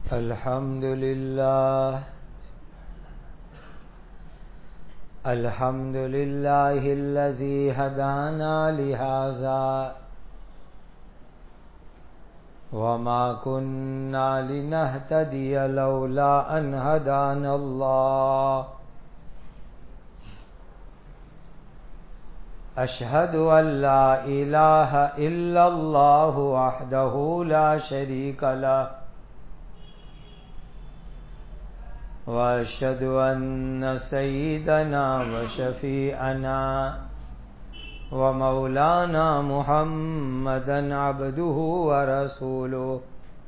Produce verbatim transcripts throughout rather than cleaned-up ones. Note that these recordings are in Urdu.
الحمد لله الحمد لله الذي هدانا لهذا وما كنا لنهتدي لولا أن هدانا الله أشهد أن لا إله إلا الله وحده لا شريك له وأشهد أن سيدنا وشفيعنا ومولانا محمدا عبده ورسوله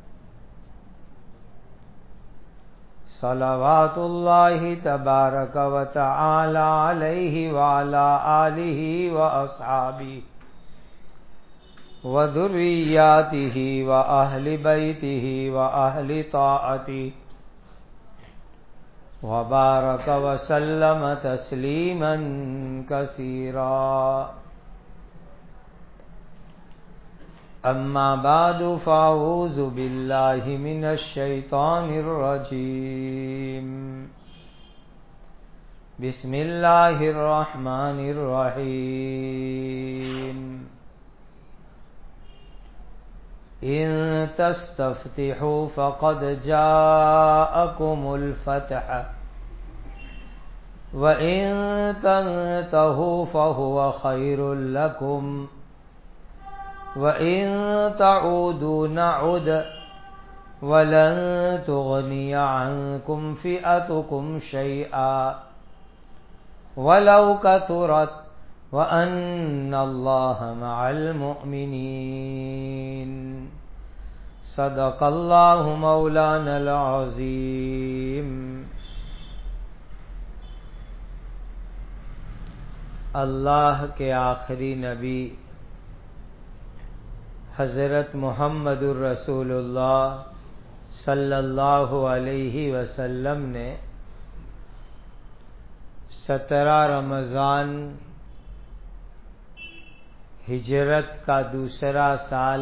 صلوات الله تبارك وتعالى عليه وعلى آله وأصحابه وذرياته وأهل بيته وأهل طاعته وبارك وسلم تسليما كثيرا. أما بعد فأعوذ بالله من الشيطان الرجيم. بسم الله الرحمن الرحيم. إن تستفتحوا فقد جاءكم الفتح وإن تنتهوا فهو خير لكم وإن تعودوا نعد ولن تغني عنكم فئتكم شيئا ولو كثرت وأن الله مع المؤمنين. صدق الله مولانا العظيم. اللہ کے آخری نبی حضرت محمد الرسول اللہ صلی اللہ علیہ وسلم نے سترہ رمضان ہجرت کا دوسرا سال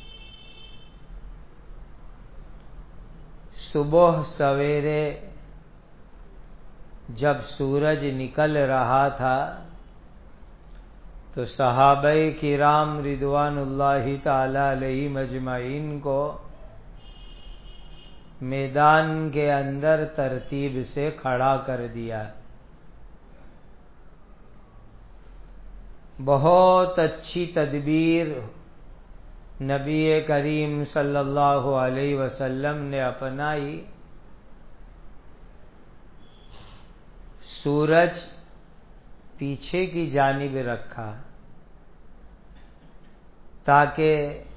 صبح سویرے جب سورج نکل رہا تھا تو صحابہ کرام رضوان اللہ تعالی علیہ مجمعین کو میدان کے اندر ترتیب سے کھڑا کر دیا. بہت اچھی تدبیر نبی کریم صلی اللہ علیہ وسلم نے اپنائی. سورج پیچھے کی جانب رکھا تاکہ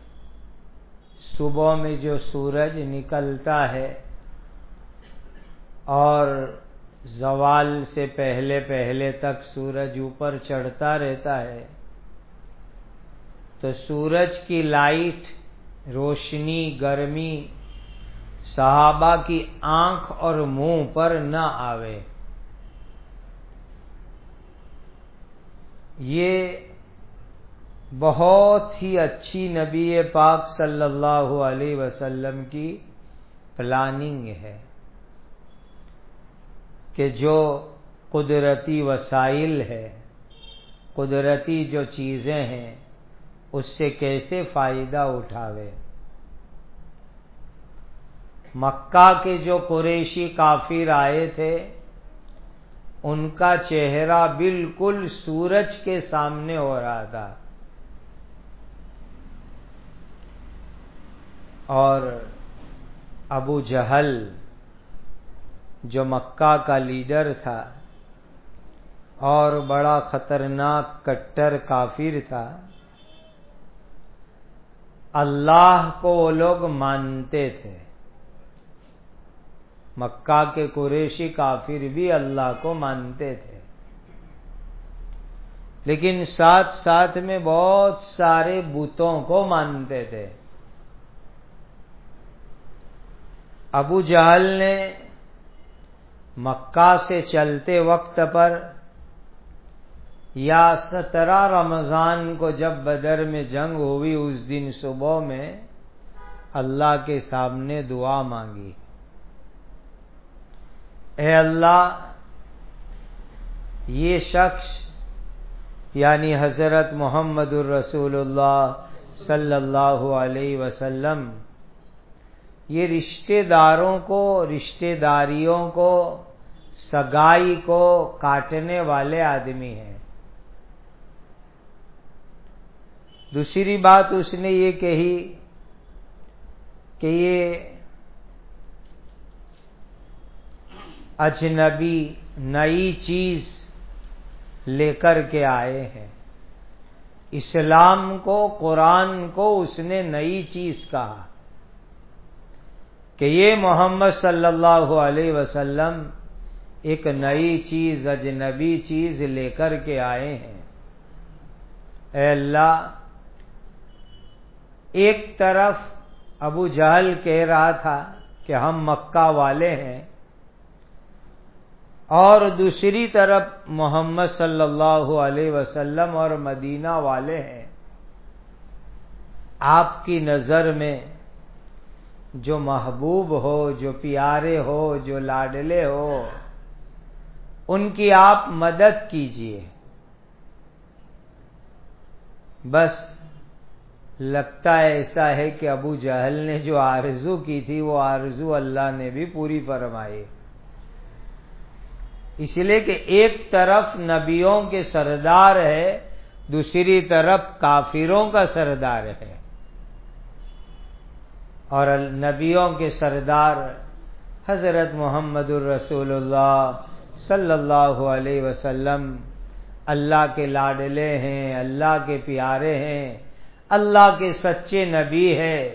صبح میں جو سورج نکلتا ہے اور زوال سے پہلے پہلے تک سورج اوپر چڑھتا رہتا ہے تو سورج کی لائٹ روشنی گرمی صحابہ کی آنکھ اور منہ پر نہ آوے. یہ بہت ہی اچھی نبی پاک صلی اللہ علیہ وسلم کی پلاننگ ہے کہ جو قدرتی وسائل ہے قدرتی جو چیزیں ہیں اس سے کیسے فائدہ اٹھاوے. مکہ کے جو قریشی کافر آئے تھے ان کا چہرہ بالکل سورج کے سامنے ہو رہا تھا اور ابو جہل جو مکہ کا لیڈر تھا اور بڑا خطرناک کٹر کافر تھا اللہ کو وہ لوگ مانتے تھے. مکہ کے قریشی کافر بھی اللہ کو مانتے تھے لیکن ساتھ ساتھ میں بہت سارے بتوں کو مانتے تھے. ابو جہل نے مکہ سے چلتے وقت پر یا سترہ رمضان کو جب بدر میں جنگ ہوئی اس دن صبح میں اللہ کے سامنے دعا مانگی. اے اللہ یہ شخص یعنی حضرت محمد الرسول اللہ صلی اللہ علیہ وسلم یہ رشتہ داروں کو رشتہ داریوں کو سگائی کو کاٹنے والے آدمی ہیں۔ دوسری بات اس نے یہ کہی کہ یہ اجنبی نئی چیز لے کر کے آئے ہیں۔ اسلام کو قرآن کو اس نے نئی چیز کہا کہ یہ محمد صلی اللہ علیہ وسلم ایک نئی چیز اجنبی چیز لے کر کے آئے ہیں۔ اے اللہ ایک طرف ابو جہل کہہ رہا تھا کہ ہم مکہ والے ہیں اور دوسری طرف محمد صلی اللہ علیہ وسلم اور مدینہ والے ہیں۔ آپ کی نظر میں جو محبوب ہو جو پیارے ہو جو لاڈلے ہو ان کی آپ مدد کیجئے۔ بس لگتا ہے ایسا ہے کہ ابو جہل نے جو آرزو کی تھی وہ آرزو اللہ نے بھی پوری فرمائی، اس لیے کہ ایک طرف نبیوں کے سردار ہے دوسری طرف کافروں کا سردار ہے، اور نبیوں کے سردار حضرت محمد الرسول اللہ صلی اللہ علیہ وسلم اللہ کے لاڈلے ہیں، اللہ کے پیارے ہیں، اللہ کے سچے نبی ہیں۔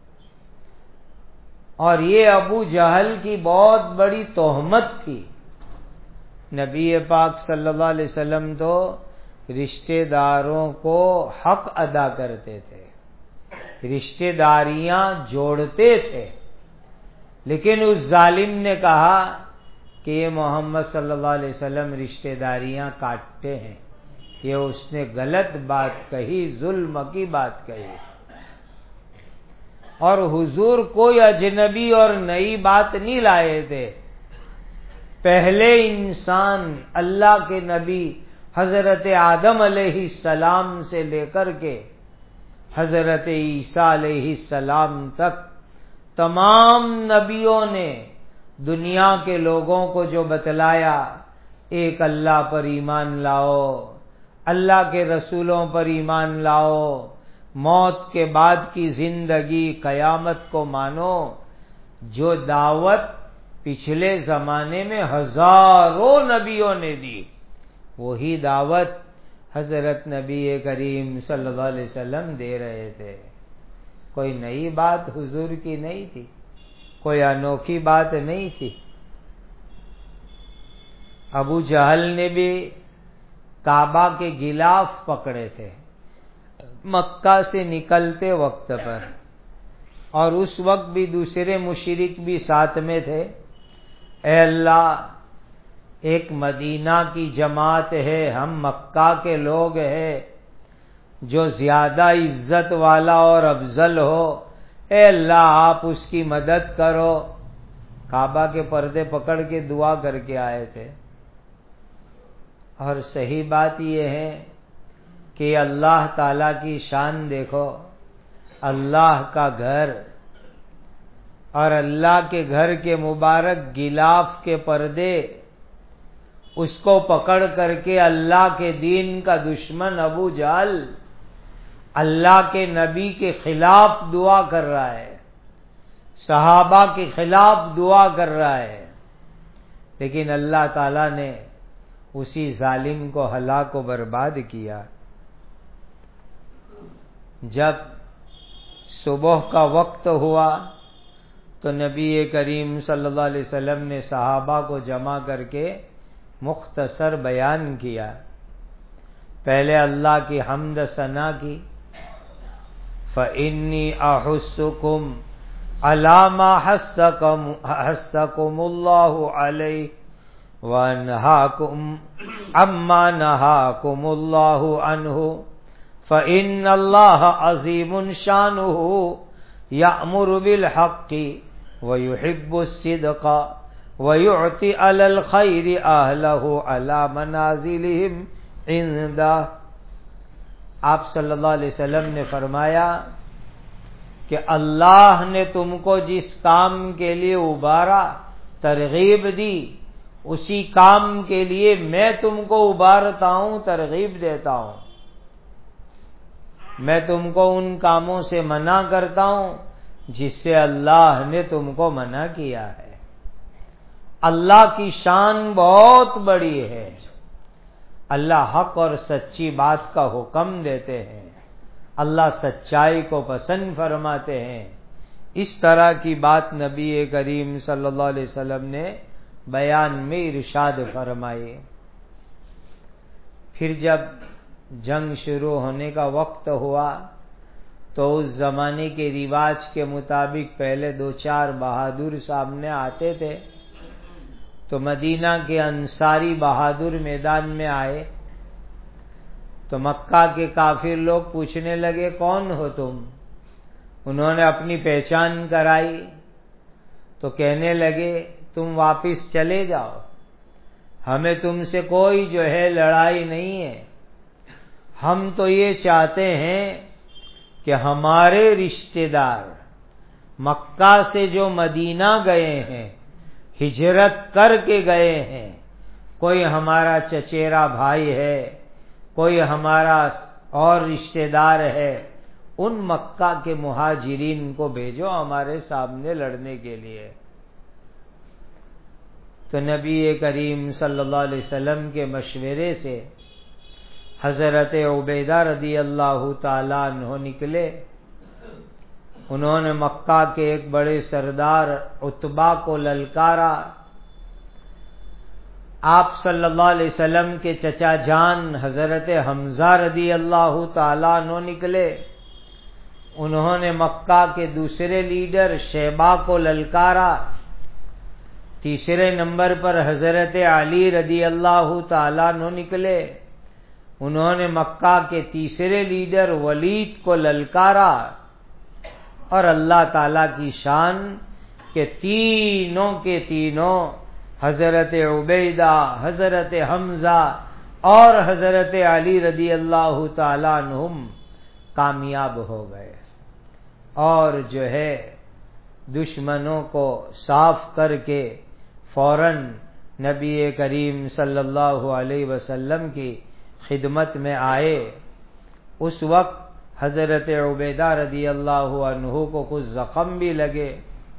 اور یہ ابو جہل کی بہت بڑی تہمت تھی۔ نبی پاک صلی اللہ علیہ وسلم تو رشتہ داروں کو حق ادا کرتے تھے، رشتہ داریاں جوڑتے تھے، لیکن اس ظالم نے کہا کہ یہ محمد صلی اللہ علیہ وسلم رشتہ داریاں کاٹتے ہیں۔ یہ اس نے غلط بات کہی، ظلم کی بات کہی، اور حضور کوئی اجنبی اور نئی بات نہیں لائے تھے۔ پہلے انسان اللہ کے نبی حضرت آدم علیہ السلام سے لے کر کے حضرت عیسیٰ علیہ السلام تک تمام نبیوں نے دنیا کے لوگوں کو جو بتلایا، ایک اللہ پر ایمان لاؤ، اللہ کے رسولوں پر ایمان لاؤ، موت کے بعد کی زندگی قیامت کو مانو، جو دعوت پچھلے زمانے میں ہزاروں نبیوں نے دی وہی دعوت حضرت نبی کریم صلی اللہ علیہ وسلم دے رہے تھے۔ کوئی نئی بات حضور کی نہیں تھی، کوئی انوکھی بات نہیں تھی۔ ابو جہل نے بھی کعبہ کے غلاف پکڑے تھے مکہ سے نکلتے وقت پر، اور اس وقت بھی دوسرے مشرک بھی ساتھ میں تھے۔ اے اللہ ایک مدینہ کی جماعت ہے، ہم مکہ کے لوگ ہیں، جو زیادہ عزت والا اور افضل ہو، اے اللہ آپ اس کی مدد کرو۔ کعبہ کے پردے پکڑ کے دعا کر کے آئے تھے۔ اور صحیح بات یہ ہے کہ اللہ تعالی کی شان دیکھو، اللہ کا گھر اور اللہ کے گھر کے مبارک غلاف کے پردے، اس کو پکڑ کر کے اللہ کے دین کا دشمن ابو جہل اللہ کے نبی کے خلاف دعا کر رہا ہے، صحابہ کے خلاف دعا کر رہا ہے، لیکن اللہ تعالی نے اسی ظالم کو ہلاک و برباد کیا۔ جب صبح کا وقت ہوا تو نبی کریم صلی اللہ علیہ وسلم نے صحابہ کو جمع کر کے مختصر بیان کیا۔ پہلے اللہ کی حمد ثنا کی، فَإِنِّي أَحُسُّكُمْ عَلَى مَا حَثَّكُمُ اللَّهُ عَلَيْهِ وَأَنْهَاكُمْ عَمَّا نَهَاكُمُ اللَّهُ عَنْهُ فَإِنَّ اللَّهَ عَظِيمٌ شَانُهُ يَأْمُرُ بِالْحَقِّ وَيُحِبُّ الصِّدْقَ وَيُعْتِ عَلَى الْخَيْرِ أَهْلَهُ عَلَى مَنَازِلِهِمْ عِنْدَهُ۔ آپ صلی اللہ علیہ وسلم نے فرمایا کہ اللہ نے تم کو جس کام کے لیے ابھارا، ترغیب دی، اسی کام کے لیے میں تم کو ابھارتا ہوں، ترغیب دیتا ہوں۔ میں تم کو ان کاموں سے منع کرتا ہوں جس سے اللہ نے تم کو منع کیا ہے۔ اللہ کی شان بہت بڑی ہے۔ اللہ حق اور سچی بات کا حکم دیتے ہیں، اللہ سچائی کو پسند فرماتے ہیں۔ اس طرح کی بات نبی کریم صلی اللہ علیہ وسلم نے بیان میں ارشاد فرمائی۔ پھر جب جنگ شروع ہونے کا وقت ہوا تو اس زمانے کے رواج کے مطابق پہلے دو چار بہادر سامنے آتے تھے، تو مدینہ کے انصاری بہادر میدان میں آئے تو مکہ کے کافر لوگ پوچھنے لگے کون ہو تم؟ انہوں نے اپنی پہچان کرائی تو کہنے لگے تم واپس چلے جاؤ، ہمیں تم سے کوئی جو ہے لڑائی نہیں ہے، ہم تو یہ چاہتے ہیں کہ ہمارے رشتہ دار مکہ سے جو مدینہ گئے ہیں، ہجرت کر کے گئے ہیں، کوئی ہمارا چچیرا بھائی ہے، کوئی ہمارا اور رشتہ دار ہے، ان مکہ کے مہاجرین کو بھیجو ہمارے سامنے لڑنے کے لیے۔ تو نبی کریم صلی اللہ علیہ وسلم کے مشورے سے حضرت عبیدہ رضی اللہ تعالیٰ عنہ نکلے۔ انہوں نے مکہ کے ایک بڑے سردار عتبہ کو للکارا۔ آپ صلی اللہ علیہ وسلم کے چچا جان حضرت حمزہ رضی اللہ تعالیٰ عنہ نکلے۔ انہوں نے مکہ کے دوسرے لیڈر شیبہ کو للکارا۔ تیسرے نمبر پر حضرت علی رضی اللہ تعالیٰ عنہ نکلے۔ انہوں نے مکہ کے تیسرے لیڈر ولید کو للکارا۔ اور اللہ تعالیٰ کی شان کہ تینوں کے تینوں حضرت عبیدہ، حضرت حمزہ اور حضرت علی رضی اللہ تعالیٰ عنہم کامیاب ہو گئے، اور جو ہے دشمنوں کو صاف کر کے فوراً نبی کریم صلی اللہ علیہ وسلم کی خدمت میں آئے۔ اس وقت حضرت عبیدہ رضی اللہ عنہ کو کچھ زخم بھی لگے۔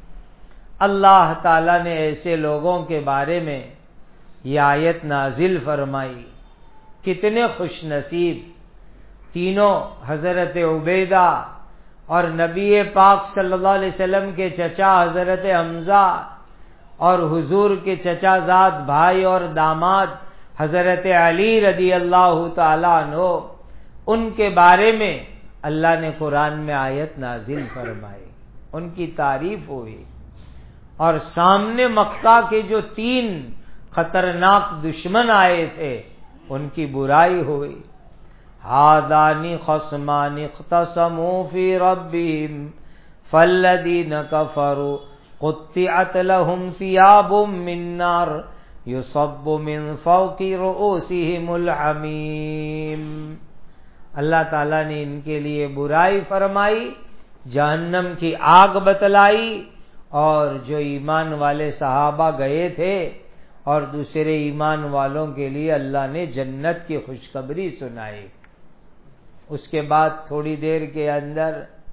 اللہ تعالیٰ نے ایسے لوگوں کے بارے میں یہ آیت نازل فرمائی، کتنے خوش نصیب تینوں حضرت عبیدہ اور نبی پاک صلی اللہ علیہ وسلم کے چچا حضرت حمزہ اور حضور کے چچا زاد بھائی اور داماد حضرت علی رضی اللہ تعالیٰ عنہ، ان کے بارے میں اللہ نے قرآن میں آیت نازل فرمائی، ان کی تعریف ہوئی۔ اور سامنے مکہ کے جو تین خطرناک دشمن آئے تھے ان کی برائی ہوئی۔ هَذَانِ خَصْمَانِ اخْتَصَمُوا فِي رَبِّهِمْ فَالَّذِينَ كَفَرُوا قُطِّعَتْ لَهُمْ ثِيَابٌ مِّن نَّارٍ يُصَبُّ مِن فَوْقِ رُؤُوسِهِمُ الْحَمِيمُ۔ اللہ تعالیٰ نے ان کے لیے برائی فرمائی، جہنم کی آگ بتلائی، اور جو ایمان والے صحابہ گئے تھے اور دوسرے ایمان والوں کے لیے اللہ نے جنت کی خوشخبری سنائی۔ اس کے بعد تھوڑی دیر کے اندر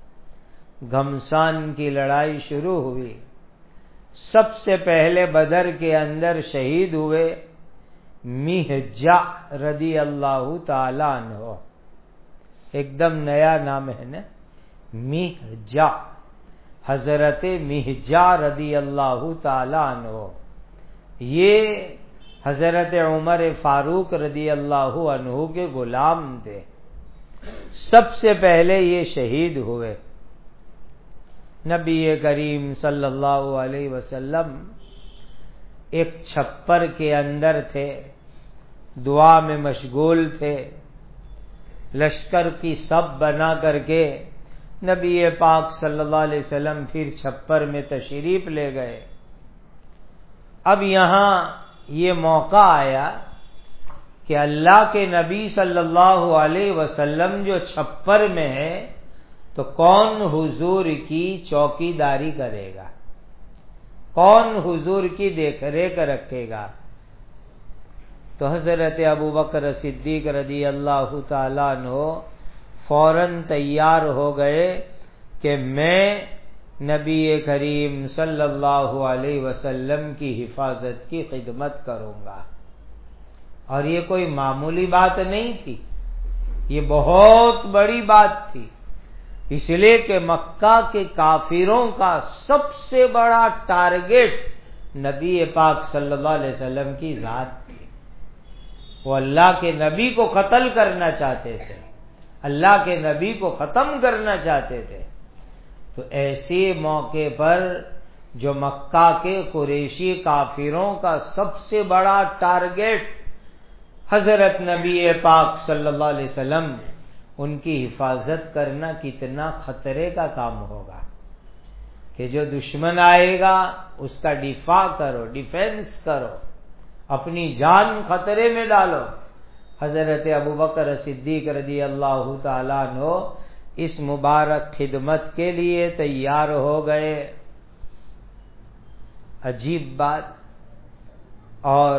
گھمسان کی لڑائی شروع ہوئی۔ سب سے پہلے بدر کے اندر شہید ہوئے مہجع رضی اللہ تعالی عنہ، ایک دم نیا نام ہے نا، مہجع، حضرت مہجع رضی اللہ تعالی عنہ، یہ حضرت عمر فاروق رضی اللہ عنہ کے غلام تھے۔ سب سے پہلے یہ شہید ہوئے۔ نبی کریم صلی اللہ علیہ وسلم ایک چھپر کے اندر تھے، دعا میں مشغول تھے، لشکر کی سب بنا کر کے نبی پاک صلی اللہ علیہ وسلم پھر چھپر میں تشریف لے گئے۔ اب یہاں یہ موقع آیا کہ اللہ کے نبی صلی اللہ علیہ وسلم جو چھپر میں ہے تو کون حضور کی چوکی داری کرے گا، کون حضور کی دیکھ ریکھ رکھے گا؟ تو حضرت ابوبکر صدیق رضی اللہ تعالیٰ عنہ فوراً تیار ہو گئے کہ میں نبی کریم صلی اللہ علیہ وسلم کی حفاظت کی خدمت کروں گا۔ اور یہ کوئی معمولی بات نہیں تھی، یہ بہت بڑی بات تھی، اس لیے کہ مکہ کے کافروں کا سب سے بڑا ٹارگٹ نبی پاک صلی اللہ علیہ وسلم کی ذات تھی۔ وہ اللہ کے نبی کو قتل کرنا چاہتے تھے، اللہ کے نبی کو ختم کرنا چاہتے تھے۔ تو ایسے موقع پر جو مکہ کے قریشی کافروں کا سب سے بڑا ٹارگٹ حضرت نبی پاک صلی اللہ علیہ وسلم، ان کی حفاظت کرنا کتنا خطرے کا کام ہوگا کہ جو دشمن آئے گا اس کا دفاع کرو، ڈیفینس کرو، اپنی جان خطرے میں ڈالو۔ حضرت ابوبکر صدیق رضی اللہ تعالیٰ عنہ اس مبارک خدمت کے لیے تیار ہو گئے۔ عجیب بات، اور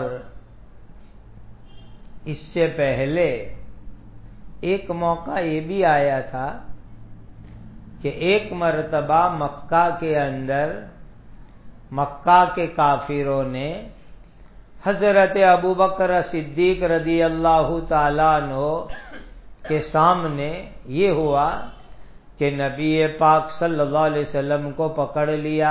اس سے پہلے ایک موقع یہ بھی آیا تھا کہ ایک مرتبہ مکہ کے اندر مکہ کے کافروں نے حضرت ابوبکر صدیق رضی اللہ تعالیٰ عنہ کے سامنے یہ ہوا کہ نبی پاک صلی اللہ علیہ وسلم کو پکڑ لیا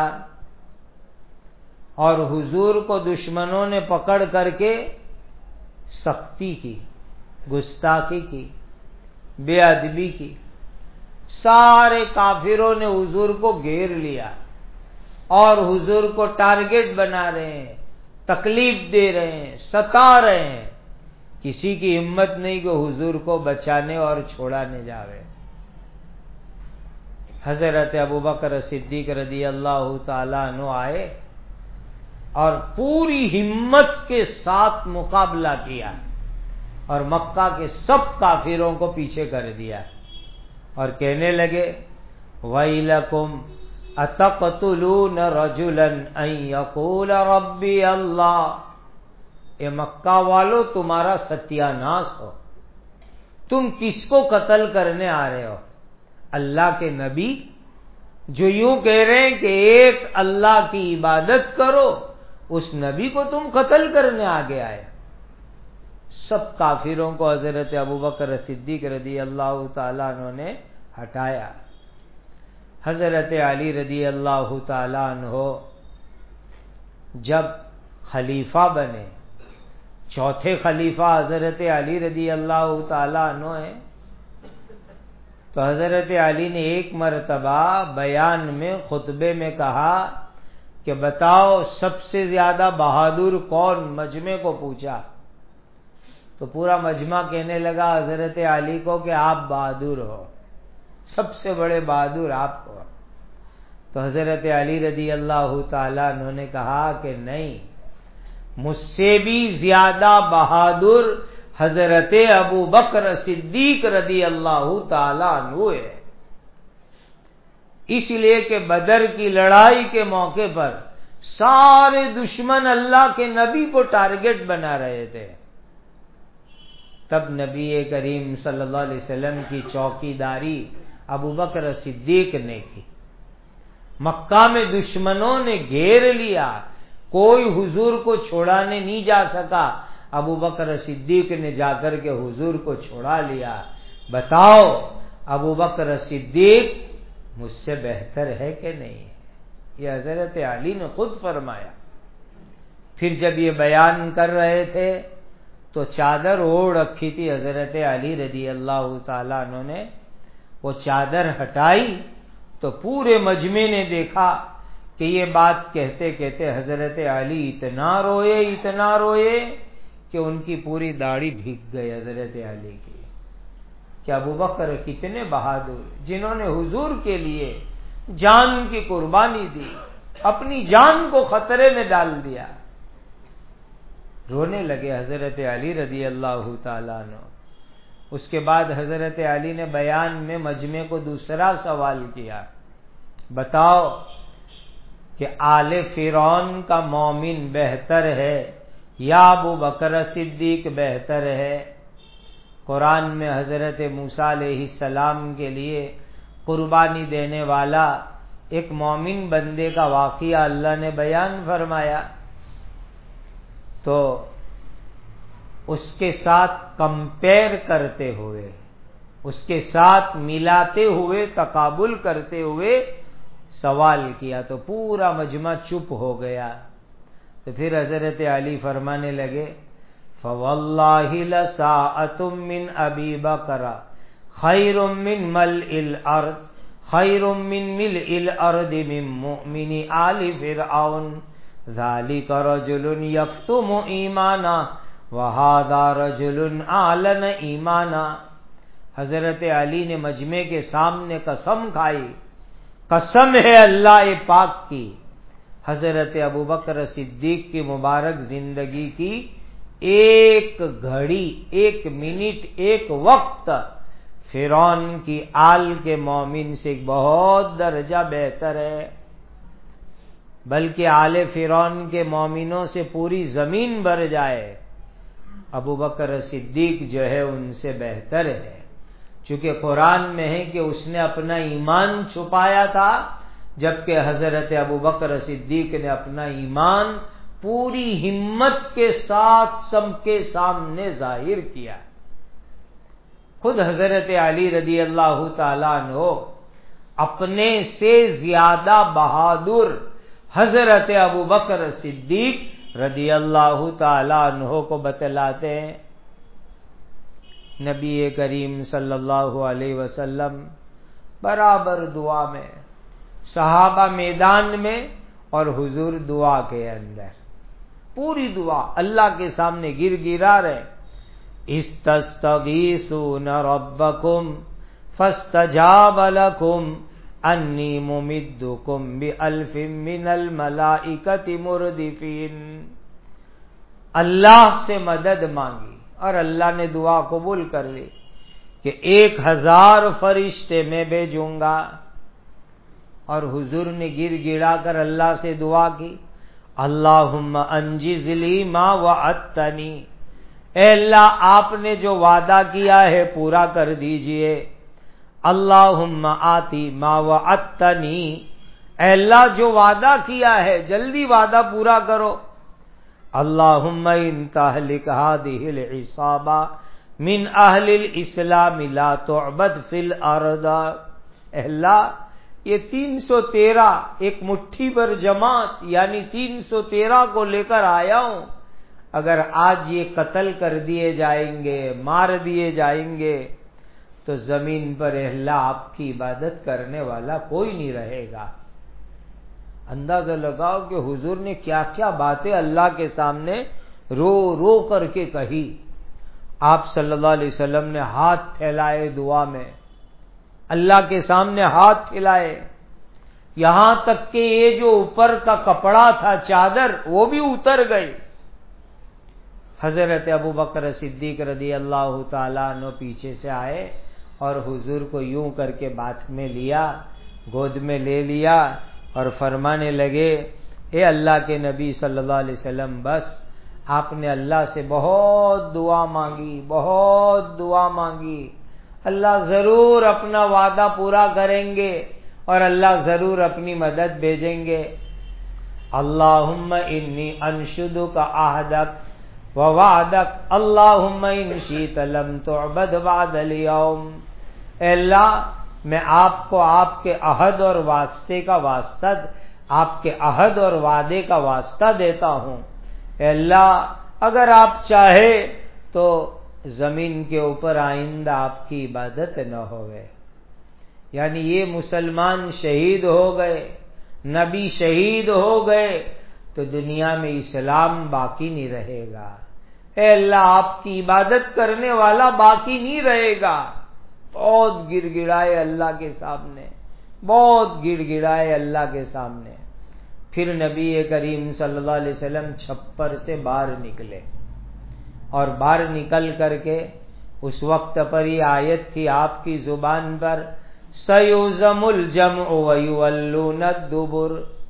اور حضور کو دشمنوں نے پکڑ کر کے سختی کی، گستاخی کی، بے ادبی کی۔ سارے کافروں نے حضور کو گھیر لیا اور حضور کو ٹارگٹ بنا رہے ہیں، تکلیف دے رہے ہیں، ستا رہے ہیں۔ کسی کی ہمت نہیں کہ حضور کو بچانے اور چھوڑانے جاوے۔ حضرت ابوبکر صدیق رضی اللہ تعالیٰ عنہ آئے اور پوری ہمت کے ساتھ مقابلہ کیا اور مکہ کے سب کافروں کو پیچھے کر دیا اور کہنے لگے وَيْلَكُمْ أَتَقْتُلُونَ رَجُلًا أَن يَقُولَ رَبِّيَ اللَّهُ، اے مکہ والو تمہارا ستیہ ناس ہو، تم کس کو قتل کرنے آ رہے ہو؟ اللہ کے نبی جو یوں کہہ رہے ہیں کہ ایک اللہ کی عبادت کرو، اس نبی کو تم قتل کرنے آگے آئے۔ سب کافروں کو حضرت ابوبکر صدیق رضی اللہ تعالیٰ عنہ نے ہٹایا۔ حضرت علی رضی اللہ تعالیٰ عنہ جب خلیفہ بنے، چوتھے خلیفہ حضرت علی رضی اللہ تعالیٰ عنہ ہیں، تو حضرت علی نے ایک مرتبہ بیان میں خطبے میں کہا کہ بتاؤ سب سے زیادہ بہادر کون؟ مجمع کو پوچھا تو پورا مجمع کہنے لگا حضرت علی کو کہ آپ بہادر ہو، سب سے بڑے بہادر آپ ہو۔ تو حضرت علی رضی اللہ تعالیٰ عنہ نے کہا کہ نہیں، مجھ سے بھی زیادہ بہادر حضرت ابوبکر صدیق رضی اللہ تعالیٰ عنہ ہے، اس لیے کہ بدر کی لڑائی کے موقع پر سارے دشمن اللہ کے نبی کو ٹارگٹ بنا رہے تھے، تب نبی کریم صلی اللہ علیہ وسلم کی چوکی داری ابوبکر صدیق نے کی۔ مکہ میں دشمنوں نے گھیر لیا، کوئی حضور کو چھوڑانے نہیں جا سکا، ابوبکر صدیق نے جا کر کے حضور کو چھوڑا لیا۔ بتاؤ ابوبکر صدیق مجھ سے بہتر ہے کہ نہیں؟ یہ حضرت علی نے خود فرمایا۔ پھر جب یہ بیان کر رہے تھے تو چادر اوڑھ رکھی تھی حضرت علی رضی اللہ تعالیٰ عنہ نے، وہ چادر ہٹائی تو پورے مجمع نے دیکھا کہ یہ بات کہتے کہتے حضرت علی اتنا روئے اتنا روئے کہ ان کی پوری داڑھی بھیگ گئی حضرت علی کی، کہ ابوبکر کتنے بہادر، جنہوں نے حضور کے لیے جان کی قربانی دی، اپنی جان کو خطرے میں ڈال دیا۔ رونے لگے حضرت علی رضی اللہ تعالیٰ عنہ۔ اس کے بعد حضرت علی نے بیان میں مجمع کو دوسرا سوال کیا، بتاؤ کہ آل فرعون کا مومن بہتر ہے یا ابو بکر صدیق بہتر ہے؟ قرآن میں حضرت موسیٰ علیہ السلام کے لیے قربانی دینے والا ایک مومن بندے کا واقعہ اللہ نے بیان فرمایا، تو اس کے ساتھ کمپیر کرتے ہوئے، اس کے ساتھ ملاتے ہوئے، تقابل کرتے ہوئے سوال کیا تو پورا مجمع چپ ہو گیا۔ تو پھر حضرت علی فرمانے لگے فواللہ لساعۃ من ابی بکر خیر من ملء الارض خیر من ملء الارض من مؤمن آل فرعون ذلک رجل یکتم ایمانا وہذا رجل اعلن ایمانا۔ حضرت علی نے مجمع کے سامنے قسم کھائی، قسم ہے اللہ پاک کی، حضرت ابوبکر صدیق کی مبارک زندگی کی ایک گھڑی، ایک منٹ، ایک وقت فرعون کی آل کے مومن سے بہت درجہ بہتر ہے، بلکہ آل فرعون کے مومنوں سے پوری زمین بھر جائے، ابوبکر صدیق جو ہے ان سے بہتر ہے، چونکہ قرآن میں ہے کہ اس نے اپنا ایمان چھپایا تھا، جبکہ حضرت ابوبکر صدیق نے اپنا ایمان پوری ہمت کے ساتھ سب کے سامنے ظاہر کیا۔ خود حضرت علی رضی اللہ تعالیٰ عنہ اپنے سے زیادہ بہادر حضرت ابوبکر صدیق رضی اللہ تعالیٰ عنہ کو بتلاتے ہیں۔ نبی کریم صلی اللہ علیہ وسلم برابر دعا میں، صحابہ میدان میں اور حضور دعا کے اندر، پوری دعا اللہ کے سامنے گر گرا رہے۔ استستغیثون ربکم فاستجاب لکم انی ممدکم بالف من الملائکۃ مردفین۔ اللہ سے مدد مانگی اور اللہ نے دعا قبول کر لی کہ ایک ہزار فرشتے میں بھیجوں گا، اور حضور نے گر گڑا کر اللہ سے دعا کی، اللہم انجز لی ما وعدتنی، اے اللہ آپ نے جو وعدہ کیا ہے پورا کر دیجئے، اللہم آتی ما وعدتنی، اے اللہ جو وعدہ کیا ہے جلدی وعدہ پورا کرو، اللہم ان تہلک ہذہ العصابہ من اہل الاسلام لا تعبد فی الارض، اے اللہ یہ تین سو تیرہ ایک مٹھی پر جماعت یعنی تین سو تیرہ کو لے کر آیا ہوں، اگر آج یہ قتل کر دیے جائیں گے، مار دیے جائیں گے تو زمین پر اللہ آپ کی عبادت کرنے والا کوئی نہیں رہے گا۔ اندازہ لگاؤ کہ حضور نے کیا کیا باتیں اللہ کے سامنے رو رو کر کے کہی۔ آپ صلی اللہ علیہ وسلم نے ہاتھ پھیلائے دعا میں، اللہ کے سامنے ہاتھ پھیلائے، یہاں تک کہ یہ جو اوپر کا کپڑا تھا چادر وہ بھی اتر گئی۔ حضرت ابوبکر صدیق رضی اللہ تعالیٰ عنہ پیچھے سے آئے اور حضور کو یوں کر کے بات میں لیا، گود میں لے لیا اور فرمانے لگے، اے اللہ کے نبی صلی اللہ علیہ وسلم، بس آپ نے اللہ سے بہت دعا مانگی، بہت دعا مانگی، اللہ ضرور اپنا وعدہ پورا کریں گے اور اللہ ضرور اپنی مدد بھیجیں گے۔ اللہم انی انشدک عہدک ووعدک اللہم ان شئت لم تعبد بعد اليوم، اے اللہ میں آپ کو آپ کے عہد اور واسطے کا واسطہ، آپ کے عہد اور وعدے کا واسطہ دیتا ہوں، اے اللہ اگر آپ چاہے تو زمین کے اوپر آئندہ آپ کی عبادت نہ ہوئے، یعنی یہ مسلمان شہید ہو گئے، نبی شہید ہو گئے تو دنیا میں اسلام باقی نہیں رہے گا، اے اللہ آپ کی عبادت کرنے والا باقی نہیں رہے گا۔ بہت گر گڑائے اللہ کے سامنے، بہت گر گڑائے اللہ کے سامنے۔ پھر نبی کریم صلی اللہ علیہ وسلم چھپر سے باہر نکلے، اور باہر نکل کر کے اس وقت پر یہ آیت تھی آپ کی زبان پر، سیوزم الجمع ویولون الدبر،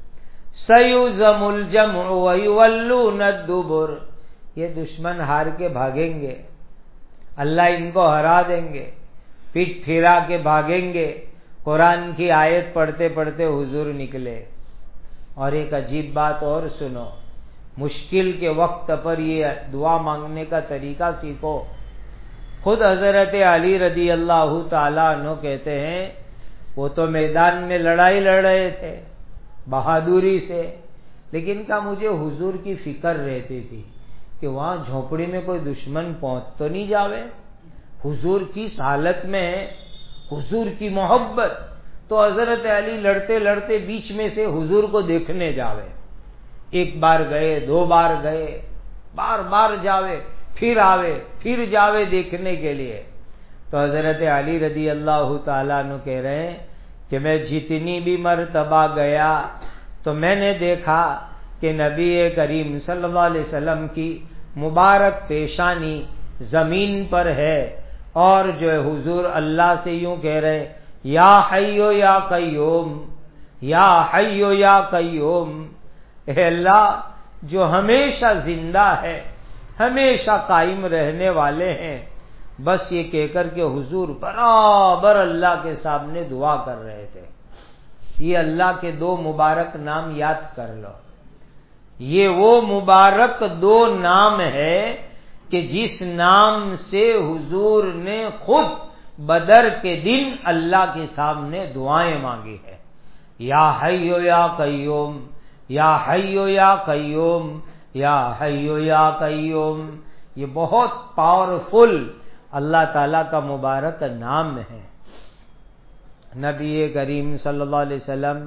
سیوزم الجمع ویولون الدبر، یہ دشمن ہار کے بھاگیں گے، اللہ ان کو ہرا دیں گے، پیٹ پھرا کے بھاگیں گے۔ قرآن کی آیت پڑھتے پڑھتے حضور نکلے۔ اور ایک عجیب بات اور سنو، مشکل کے وقت پر یہ دعا مانگنے کا طریقہ سیکھو۔ خود حضرت علی رضی اللہ تعالیٰ عنہ کہتے ہیں وہ تو میدان میں لڑائی لڑ رہے تھے بہادری سے، لیکن کہا مجھے حضور کی فکر رہتی تھی کہ وہاں جھونپڑی میں کوئی دشمن پہنچ تو نہیں جاوے، حضور کس حالت میں ہے، حضور کی محبت۔ تو حضرت علی لڑتے لڑتے بیچ میں سے حضور کو دیکھنے جاوے، ایک بار گئے، دو بار گئے، بار بار جاوے، پھر آوے، پھر جاوے دیکھنے کے لیے۔ تو حضرت علی رضی اللہ تعالیٰ عنہ کہہ رہے ہیں کہ میں جتنی بھی مرتبہ گیا تو میں نے دیکھا کہ نبی کریم صلی اللہ علیہ وسلم کی مبارک پیشانی زمین پر ہے، اور جو ہے حضور اللہ سے یوں کہہ رہے ہیں، یا حیو یا قیوم، یا حیو یا قیوم، اے اللہ جو ہمیشہ زندہ ہے، ہمیشہ قائم رہنے والے ہیں۔ بس یہ کہہ کر کے حضور برابر اللہ کے سامنے دعا کر رہے تھے۔ یہ اللہ کے دو مبارک نام یاد کر لو، یہ وہ مبارک دو نام ہے کہ جس نام سے حضور نے خود بدر کے دن اللہ کے سامنے دعائیں مانگی ہے، یا حیو یا قیوم، یا حیو یا قیوم، یا حیو یا قیوم۔ یہ بہت پاورفل اللہ تعالیٰ کا مبارک نام ہے۔ نبی کریم صلی اللہ علیہ وسلم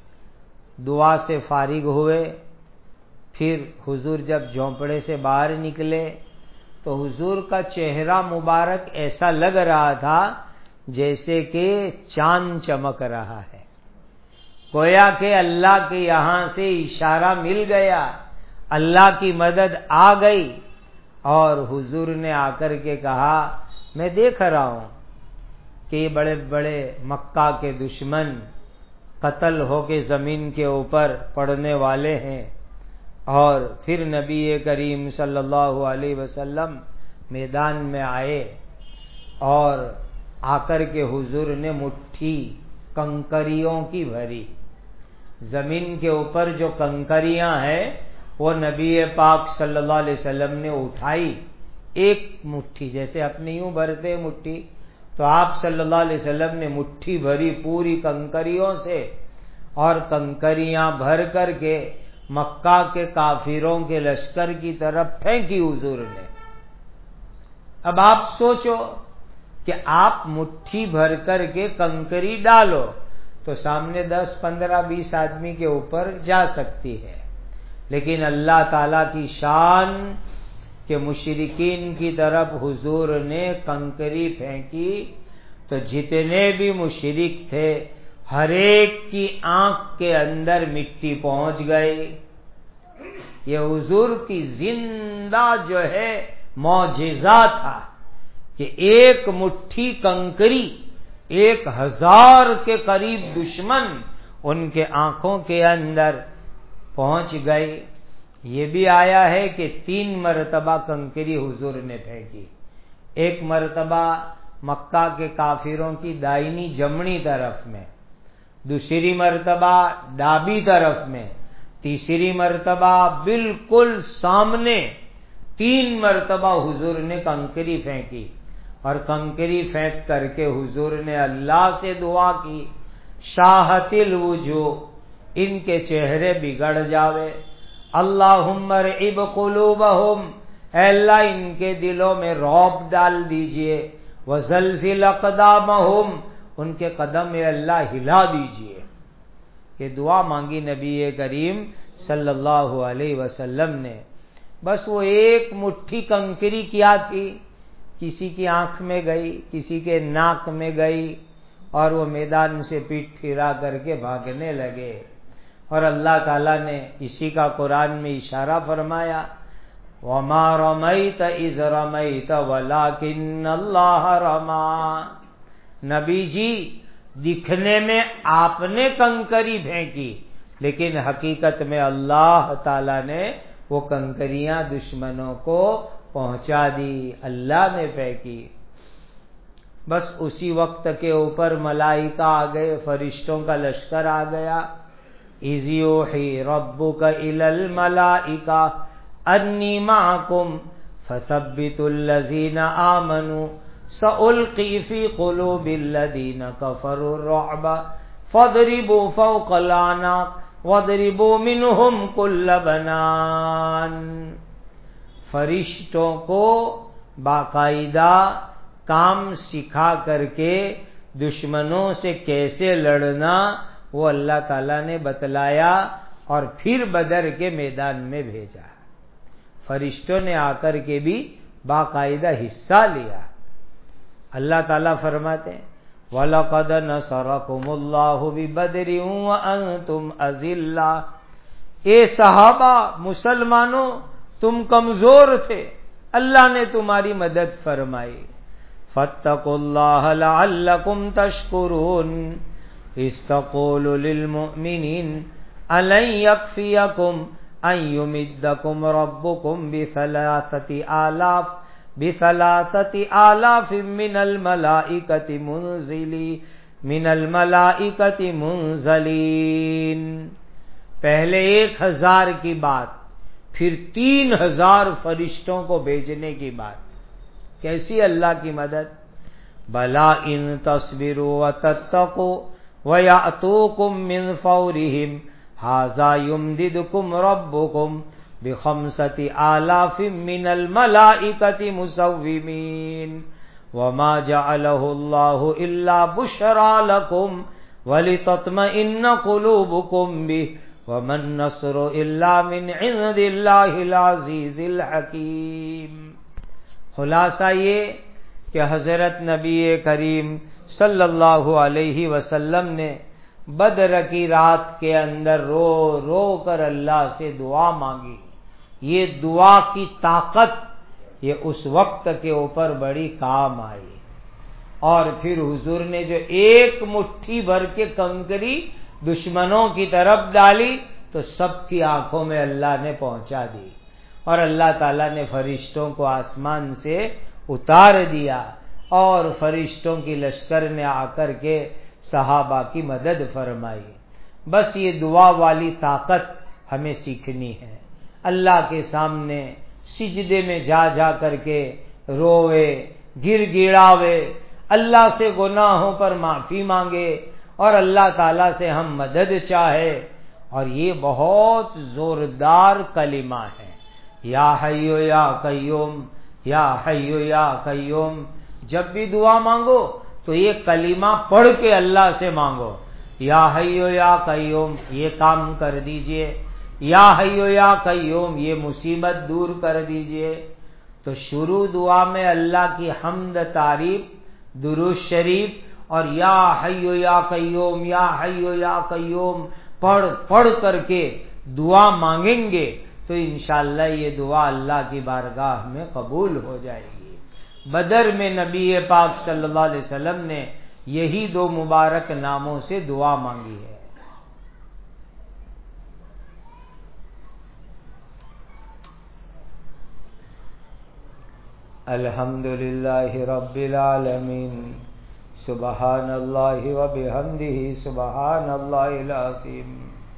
دعا سے فارغ ہوئے، پھر حضور جب جھونپڑے سے باہر نکلے تو حضور کا چہرہ مبارک ایسا لگ رہا تھا جیسے کہ چاند چمک رہا ہے، گویا کہ اللہ کے یہاں سے اشارہ مل گیا، اللہ کی مدد آ گئی۔ اور حضور نے آ کر کے کہا میں دیکھ رہا ہوں کہ یہ بڑے بڑے مکہ کے دشمن قتل ہو کے زمین کے اوپر پڑنے والے ہیں۔ اور پھر نبی کریم صلی اللہ علیہ وسلم میدان میں آئے، اور آ کر کے حضور نے مٹھی کنکریوں کی بھری، زمین کے اوپر جو کنکریاں ہیں وہ نبی پاک صلی اللہ علیہ وسلم نے اٹھائی، ایک مٹھی، جیسے اپنے یوں بھرتے مٹھی، تو آپ صلی اللہ علیہ وسلم نے مٹھی بھری پوری کنکریوں سے، اور کنکریاں بھر کر کے مکہ کے کافروں کے لشکر کی طرف پھینکی حضور نے۔ اب آپ سوچو کہ آپ مٹھی بھر کر کے کنکری ڈالو تو سامنے دس پندرہ بیس آدمی کے اوپر جا سکتی ہے، لیکن اللہ تعالی کی شان کہ مشرکین کی طرف حضور نے کنکری پھینکی تو جتنے بھی مشرک تھے ہر ایک کی آنکھ کے اندر مٹی پہنچ گئی۔ یہ حضور کی زندہ جو ہے معجزہ تھا کہ ایک مٹھی کنکری ایک ہزار کے قریب دشمن ان کے آنکھوں کے اندر پہنچ گئے۔ یہ بھی آیا ہے کہ تین مرتبہ کنکری حضور نے پھینکی، ایک مرتبہ مکہ کے کافروں کی دائنی جمنی طرف میں، دوسری مرتبہ ڈابی طرف میں، تیسری مرتبہ بالکل سامنے، تین مرتبہ حضور نے کنکری پھینکی، اور کنکری پھینک کر کے حضور نے اللہ سے دعا کی، شاہت الوجوہ، ان کے چہرے بگڑ جاوے، اللہم ارعب قلوبہم، اے اللہ ان کے دلوں میں رعب ڈال دیجئے، وزلزل اقدامہم، ان کے قدم اے اللہ ہلا دیجئے۔ یہ دعا مانگی نبی کریم صلی اللہ علیہ وسلم نے۔ بس وہ ایک مٹھی کنکری کیا تھی، کسی کی آنکھ میں گئی، کسی کے ناک میں گئی، اور وہ میدان سے پیٹ پھرا کر کے بھاگنے لگے۔ اور اللہ تعالیٰ نے اسی کا قرآن میں اشارہ فرمایا، وما رمیت اذ رمیت ولکن اللہ رما، نبی جی دکھنے میں آپ نے کنکری پھینکی لیکن حقیقت میں اللہ تعالی نے وہ کنکریاں دشمنوں کو پہنچا دی، اللہ نے پھینکی۔ بس اسی وقت کے اوپر ملائکہ آ گئے، فرشتوں کا لشکر آ گیا۔ اذ یوحی ربک الی الملائکہ انی معکم فثبتوا الذین آمنوا سألقی فی قلوب الذین کفروا الرعب فاضربوا فوق الاعناق واضربوا منہم کل بنان۔ فرشتوں کو باقاعدہ کام سکھا کر کے دشمنوں سے کیسے لڑنا وہ اللہ تعالیٰ نے بتلایا اور پھر بدر کے میدان میں بھیجا۔ فرشتوں نے آ کر کے بھی باقاعدہ حصہ لیا۔ اللہ تعالیٰ فرماتے ہیں وَلَقَدْ نَصَرَكُمُ اللَّهُ بِبَدْرٍ وَأَنْتُمْ أَذِلَّةٌ، اے صحابہ مسلمانوں تم کمزور تھے، اللہ نے تمہاری مدد فرمائی۔ فَاتَّقُوا اللَّهَ لَعَلَّكُمْ تَشْكُرُونَ اِذْ تَقُولُ لِلْمُؤْمِنِينَ أَلَنْ يَكْفِيَكُمْ أَنْ يُمِدَّكُمْ رَبُّكُمْ بِثَلَاثَةِ آلَافٍ بِثَلَاثَةِ آلَافٍ مِّنَ الْمَلَائِكَةِ مُنْزِلِينَ مِنَ الْمَلَائِكَةِ مُنْزَلِينَ، پہلے ایک ہزار کی بات، پھر تین ہزار فرشتوں کو بھیجنے کی بات۔ کیسی اللہ کی مدد؟ بلا ان تصبروا وتتقوا ويأتوكم من فورهم هذا يمددكم ربكم بخمسة آلاف من الملائكة مسومين وما جعله الله إلا بشرى لكم ولتطمئن قلوبكم به وما النصر إلا من عند الله العزيز الحكيم۔ خلاصہ یہ کہ حضرت نبی کریم صلی اللہ علیہ وسلم نے بدر کی رات کے اندر رو رو کر اللہ سے دعا مانگی۔ یہ دعا کی طاقت یہ اس وقت کے اوپر بڑی کام آئی، اور پھر حضور نے جو ایک مٹھی بھر کے کنکری دشمنوں کی طرف ڈالی تو سب کی آنکھوں میں اللہ نے پہنچا دی، اور اللہ تعالیٰ نے فرشتوں کو آسمان سے اتار دیا، اور فرشتوں کی لشکر نے آ کر کے صحابہ کی مدد فرمائی۔ بس یہ دعا والی طاقت ہمیں سیکھنی ہے۔ اللہ کے سامنے سجدے میں جا جا کر کے روئے، گر گڑاوے، اللہ سے گناہوں پر معافی مانگے، اور اللہ تعالیٰ سے ہم مدد چاہے، اور یہ بہت زوردار کلمہ ہے، یا حیو یا قیوم، یا حیو یا قیوم۔ جب بھی دعا مانگو تو یہ کلمہ پڑھ کے اللہ سے مانگو، یا حیو یا قیوم یہ کام کر دیجئے، یا حیو یا قیوم یہ مصیبت دور کر دیجئے۔ تو شروع دعا میں اللہ کی حمد تعریف، درود شریف، اور یا حیو یا قیوم یا حیو یا قیوم پڑھ پڑھ کر کے دعا مانگیں گے تو انشاءاللہ یہ دعا اللہ کی بارگاہ میں قبول ہو جائے گی۔ بدر میں نبی پاک صلی اللہ علیہ وسلم نے یہی دو مبارک ناموں سے دعا مانگی ہے۔ الحمدللہ رب العالمین، سبحان اللہ وبحمدہ سبحان اللہ العظیم۔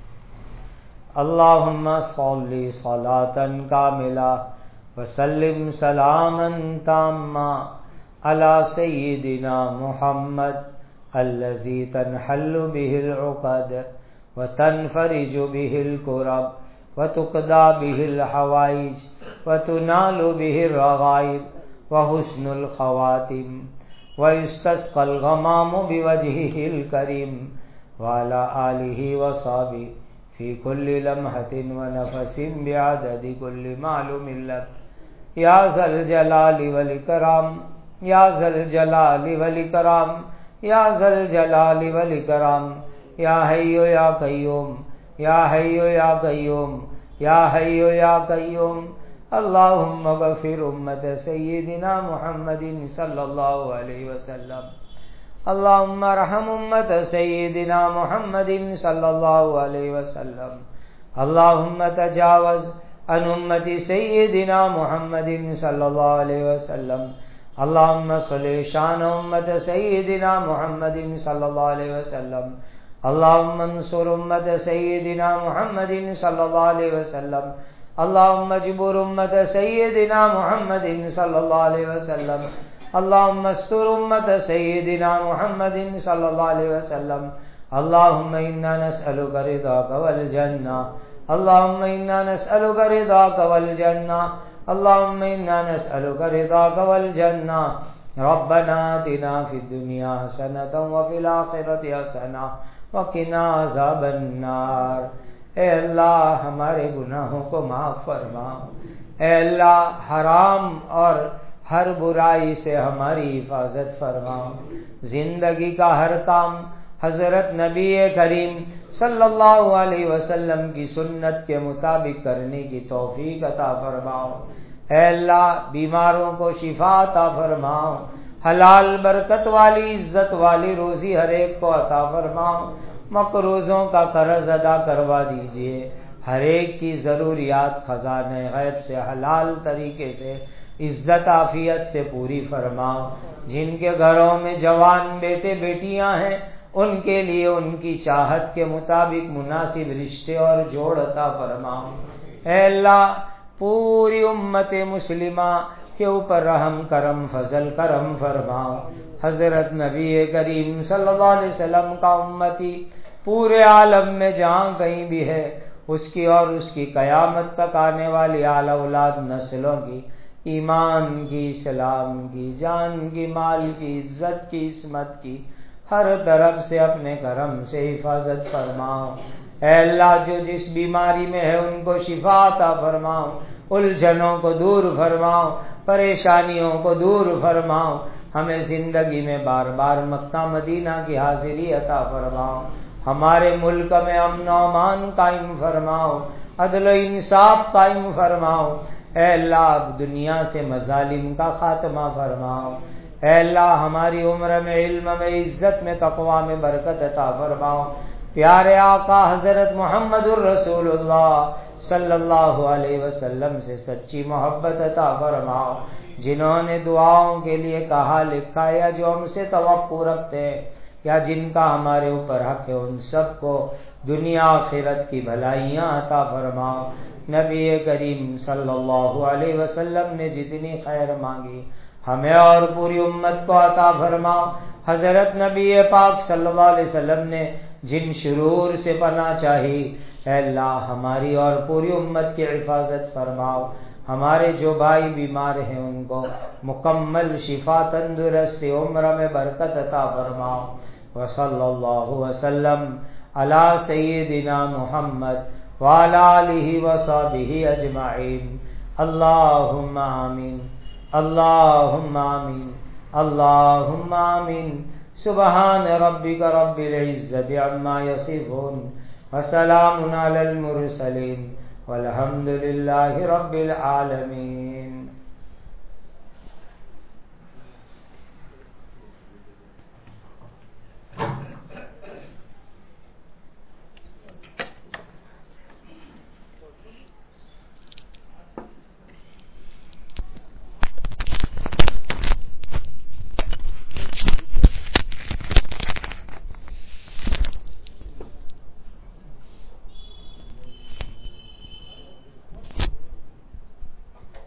اللہم صلی صلاۃ کاملہ وسلم سلاما تاما علی سیدنا محمد الذی تنحل به العقد وتنفرج به الكرب وتقضى به الحوائج وتنال به الرغائب وحسن الخواتم ويستسقى الغمام بوجهه الكريم وعلى آله وصحبه في كل لمحة ونفس بعدد كل معلوم لك یا ذا الجلال والإکرام، یا ذا الجلال والإکرام، یا ذا الجلال والإکرام، یا حی یا قیوم، یا حی یا قیوم، یا حی یا قیوم، اللهم اغفر امت سیدنا محمد صلی اللہ علیہ وسلم. اللهم ارحم امت سیدنا محمد صلی اللہ علیہ وسلم. اللهم تجاوز عن امت سیدنا محمد صلی اللہ علیہ وسلم. اللهم صل شان امت سیدنا محمد صلی اللہ علیہ وسلم. اللهم انصر امت سیدنا محمد صلی اللہ علیہ وسلم. اللهم اجبر امت سیدنا محمد صلی اللہ علیہ وسلم. اللهم استر امت سیدنا محمد صلی اللہ علیہ وسلم. اللهم انا نسألك رضاك والجنة. اللهم انا نسألك رضاك والجنة. اللهم انا نسألك رضاك والجنة. ربنا آتنا في الدنيا حسنة وفي الآخرة حسنة وقنا عذاب النار. اے اللہ ہمارے گناہوں کو معاف فرما. اے اللہ حرام اور ہر برائی سے ہماری حفاظت فرما. زندگی کا ہر کام حضرت نبی کریم صلی اللہ علیہ وسلم کی سنت کے مطابق کرنے کی توفیق عطا فرماؤ. اے اللہ بیماروں کو شفا عطا فرماؤ. حلال برکت والی عزت والی روزی ہر ایک کو عطا فرماؤ. مقروضوں کا قرض ادا کروا دیجئے. ہر ایک کی ضروریات خزانہ غیب سے حلال طریقے سے عزت عافیت سے پوری فرماؤ. جن کے گھروں میں جوان بیٹے بیٹیاں ہیں ان کے لیے ان کی چاہت کے مطابق مناسب رشتے اور جوڑ عطا فرماؤ. اے اللہ پوری امت مسلمہ کے اوپر رحم کرم فضل کرم فرماؤ. حضرت نبی کریم صلی اللہ علیہ وسلم کا امتی پورے عالم میں جہاں کہیں بھی ہے اس کی اور اس کی قیامت تک آنے والی اعلی اولاد نسلوں کی ایمان کی اسلام کی جان کی مال کی عزت کی عصمت کی ہر طرف سے اپنے کرم سے حفاظت فرماؤ. اے اللہ جو جس بیماری میں ہے ان کو شفا عطا فرماؤ. الجھنوں کو دور فرماؤ. پریشانیوں کو دور فرماؤ. ہمیں زندگی میں بار بار مکہ مدینہ کی حاضری عطا فرماؤ. ہمارے ملک میں امن و امان قائم فرماؤ. عدل و انصاف قائم فرماؤ. اے اللہ دنیا سے مظالم کا خاتمہ فرماؤ. اے اللہ ہماری عمر میں علم میں عزت میں تقوی میں برکت عطا فرماؤ. پیارے آقا حضرت محمد الرسول اللہ صلی اللہ علیہ وسلم سے سچی محبت عطا فرماؤ. جنہوں نے دعاؤں کے لیے کہا لکھا یا جو ہم سے توقع رکھتے ہیں یا جن کا ہمارے اوپر حق ہے ان سب کو دنیا آخرت کی بھلائیاں عطا فرماؤ. نبی کریم صلی اللہ علیہ وسلم نے جتنی خیر مانگی ہمیں اور پوری امت کو عطا فرماؤ. حضرت نبی پاک صلی اللہ علیہ وسلم نے جن شرور سے پناہ چاہی اے اللہ ہماری اور پوری امت کی حفاظت فرماؤ. ہمارے جو بھائی بیمار ہیں ان کو مکمل شفا تندرستی عمر میں برکت عطا فرماؤ. وصلی اللہ وسلم علی سیدنا محمد وعلی آلہ وصحبہ اجمعین. اللہم آمین اللہم آمین اللہم آمین. سبحان ربک رب العزت عما یصفون وسلام علی المرسلین والحمد للہ رب العالمین.